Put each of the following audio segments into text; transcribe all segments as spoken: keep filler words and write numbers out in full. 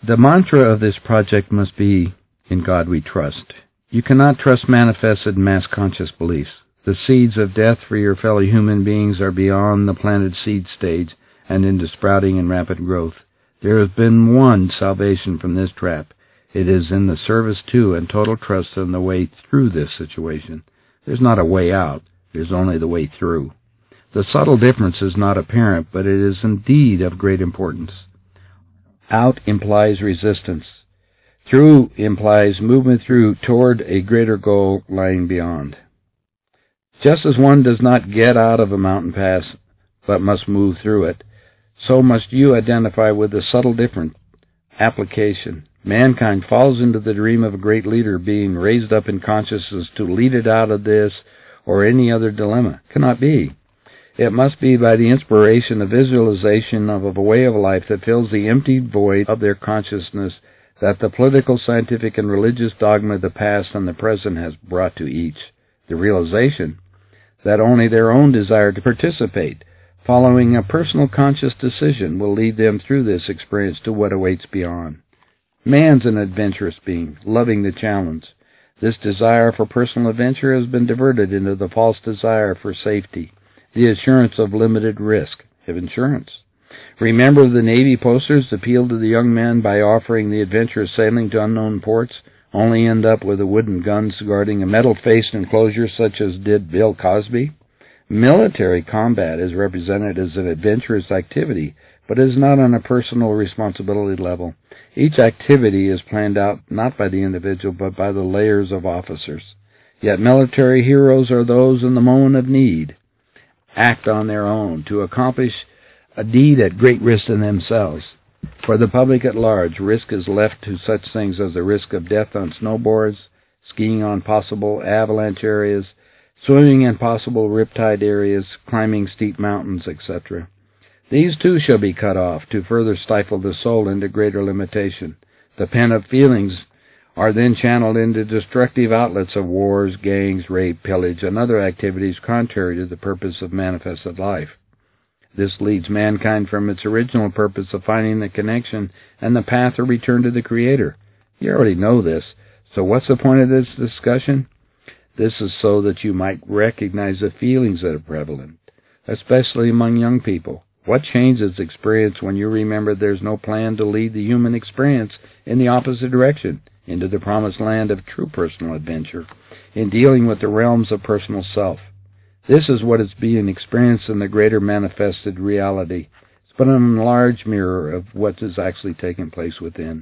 The mantra of this project must be, "In God we trust." You cannot trust manifested mass conscious beliefs. The seeds of death for your fellow human beings are beyond the planted seed stage and into sprouting and rapid growth. There has been one salvation from this trap. It is in the service to and total trust in the way through this situation. There's not a way out. There's only the way through. The subtle difference is not apparent, but it is indeed of great importance. Out implies resistance. Through implies movement through toward a greater goal lying beyond. Just as one does not get out of a mountain pass, but must move through it, so must you identify with the subtle different application. Mankind falls into the dream of a great leader being raised up in consciousness to lead it out of this or any other dilemma. Cannot be. It must be by the inspiration of visualization of a way of life that fills the empty void of their consciousness that the political, scientific, and religious dogma of the past and the present has brought to each. The realization that only their own desire to participate, following a personal conscious decision, will lead them through this experience to what awaits beyond. Man's an adventurous being, loving the challenge. This desire for personal adventure has been diverted into the false desire for safety, the assurance of limited risk, of insurance. Remember the Navy posters appealed to the young men by offering the adventure of sailing to unknown ports, only end up with a wooden guns guarding a metal-faced enclosure such as did Bill Cosby? Military combat is represented as an adventurous activity, but is not on a personal responsibility level. Each activity is planned out not by the individual, but by the layers of officers. Yet military heroes are those in the moment of need, act on their own to accomplish a deed at great risk to themselves. For the public at large, risk is left to such things as the risk of death on snowboards, skiing on possible avalanche areas, swimming in possible riptide areas, climbing steep mountains, et cetera. These too shall be cut off to further stifle the soul into greater limitation. The pent-up feelings are then channeled into destructive outlets of wars, gangs, rape, pillage, and other activities contrary to the purpose of manifested life. This leads mankind from its original purpose of finding the connection and the path of return to the Creator. You already know this, so what's the point of this discussion? This is so that you might recognize the feelings that are prevalent, especially among young people. What changes experience when you remember there's no plan to lead the human experience in the opposite direction, into the promised land of true personal adventure, in dealing with the realms of personal self? This is what is being experienced in the greater manifested reality. It's but an enlarged mirror of what is actually taking place within.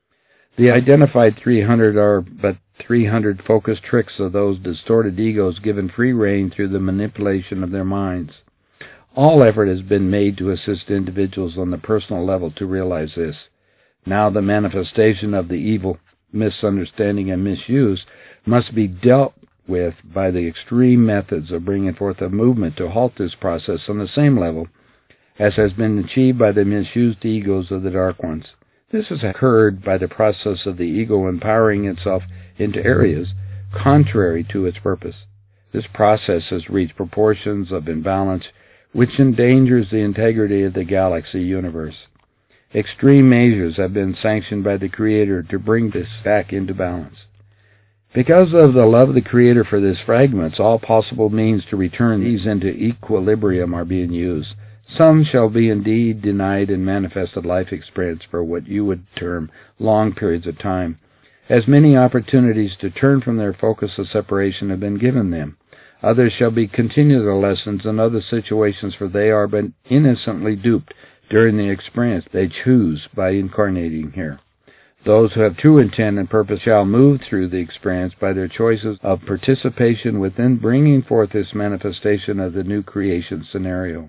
The identified three hundred are but three hundred focused tricks of those distorted egos given free rein through the manipulation of their minds. All effort has been made to assist individuals on the personal level to realize this. Now the manifestation of the evil, misunderstanding, and misuse must be dealt with by the extreme methods of bringing forth a movement to halt this process on the same level as has been achieved by the misused egos of the Dark Ones. This has occurred by the process of the ego empowering itself into areas contrary to its purpose. This process has reached proportions of imbalance which endangers the integrity of the galaxy universe. Extreme measures have been sanctioned by the Creator to bring this back into balance. Because of the love of the Creator for these fragments, all possible means to return these into equilibrium are being used. Some shall be indeed denied in manifested life experience for what you would term long periods of time, as many opportunities to turn from their focus of separation have been given them. Others shall be continued their lessons in other situations, for they are but innocently duped during the experience they choose by incarnating here. Those who have true intent and purpose shall move through the experience by their choices of participation within bringing forth this manifestation of the new creation scenario.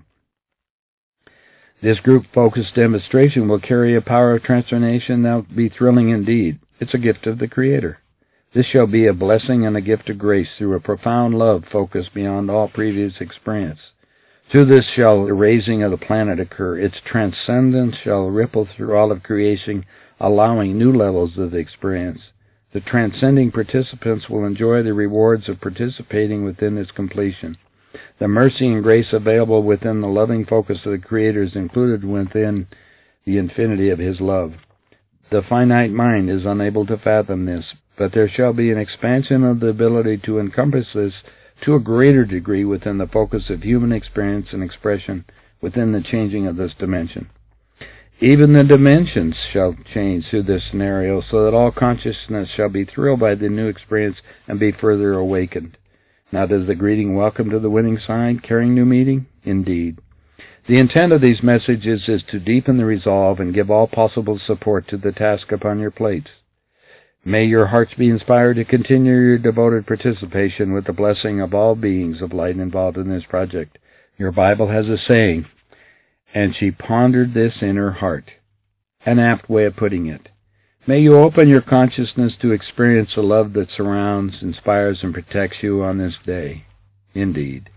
This group-focused demonstration will carry a power of transformation that will be thrilling indeed. It's a gift of the Creator. This shall be a blessing and a gift of grace through a profound love focused beyond all previous experience. Through this shall the raising of the planet occur. Its transcendence shall ripple through all of creation, allowing new levels of experience. The transcending participants will enjoy the rewards of participating within its completion. The mercy and grace available within the loving focus of the Creator is included within the infinity of His love. The finite mind is unable to fathom this, but there shall be an expansion of the ability to encompass this to a greater degree within the focus of human experience and expression within the changing of this dimension. Even the dimensions shall change through this scenario so that all consciousness shall be thrilled by the new experience and be further awakened. Now does the greeting welcome to the winning side carrying new meaning? Indeed. The intent of these messages is to deepen the resolve and give all possible support to the task upon your plates. May your hearts be inspired to continue your devoted participation with the blessing of all beings of light involved in this project. Your Bible has a saying, "And she pondered this in her heart." An apt way of putting it. May you open your consciousness to experience the love that surrounds, inspires, and protects you on this day. Indeed.